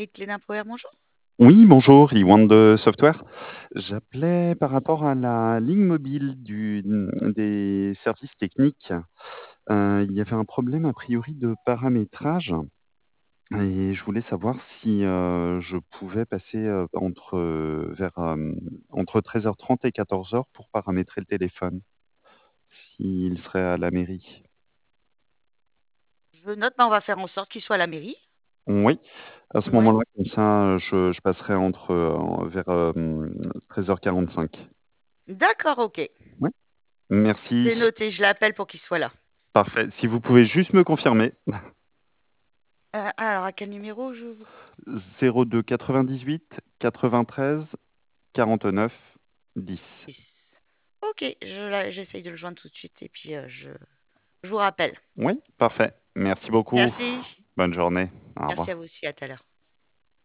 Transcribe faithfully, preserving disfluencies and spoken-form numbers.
et Clé d'Empower, bonjour. Oui, bonjour, Iwan de Software. J'appelais par rapport à la ligne mobile du, des services techniques. Euh, il y avait un problème a priori de paramétrage et je voulais savoir si euh, je pouvais passer euh, entre, euh, vers, euh, entre treize heures trente et quatorze heures pour paramétrer le téléphone, s'il serait à la mairie. Je note, mais on va faire en sorte qu'il soit à la mairie. Oui, à ce Ouais. moment-là, comme ça, je, je passerai entre, euh, vers euh, treize heures quarante-cinq. D'accord, ok. Oui, C'est merci. noté, je l'appelle pour qu'il soit là. Parfait. Si vous pouvez juste me confirmer. Euh, alors, à quel numéro je... zéro deux quatre-vingt-dix-huit quatre-vingt-treize quarante-neuf dix. Ok, je la- j'essaye de le joindre tout de suite et puis euh, je... je vous rappelle. Oui, parfait. Merci beaucoup. Merci. Bonne journée. Au Merci à revoir. vous aussi, à tout à l'heure.